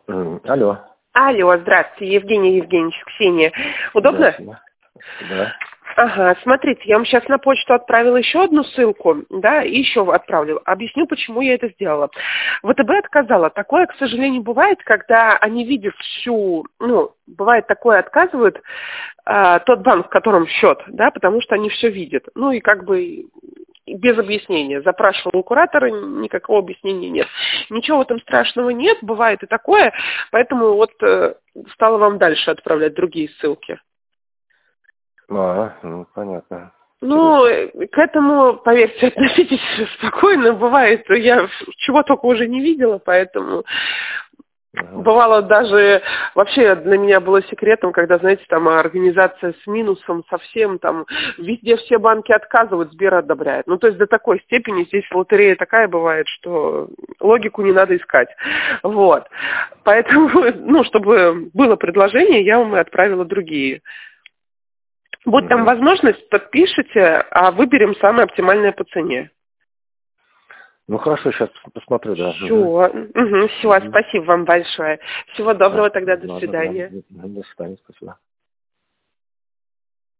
Алло. Алло, здравствуйте, Евгений Евгеньевич, Ксения. Удобно? Да. Ага, смотрите, я вам сейчас на почту отправила еще одну ссылку, да, и еще отправлю. Объясню, почему я это сделала. ВТБ отказала. Такое, к сожалению, бывает, когда они видят бывает такое, отказывают тот банк, в котором счет, да, потому что они все видят. Ну и как бы без объяснения. Запрашивал у куратора, никакого объяснения нет. Ничего в этом страшного нет, бывает и такое, поэтому вот стала вам дальше отправлять другие ссылки. Понятно. Ну, к этому, поверьте, относитесь спокойно. Бывает, я чего только уже не видела, поэтому бывало даже, вообще для меня было секретом, когда, знаете, там организация с минусом совсем, там везде все банки отказывают, Сбер одобряет. Ну, то есть до такой степени здесь лотерея такая бывает, что логику не надо искать. Вот. Поэтому, чтобы было предложение, я вам и отправила другие. Будет там возможность, подпишите, а выберем самое оптимальное по цене. Ну хорошо, сейчас посмотрю, да. Все, спасибо вам большое. Всего доброго тогда, до свидания. До свидания, спасибо.